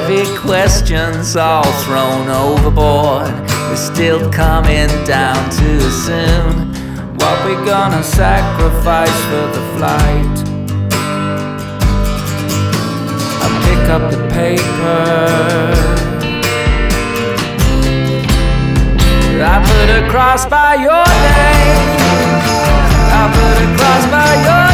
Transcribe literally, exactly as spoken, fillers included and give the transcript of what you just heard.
heavy questions all thrown overboard. We're still coming down too soon. What we gonna sacrifice for the flight? I pick up the paper, I put a cross by your name, I put a cross by your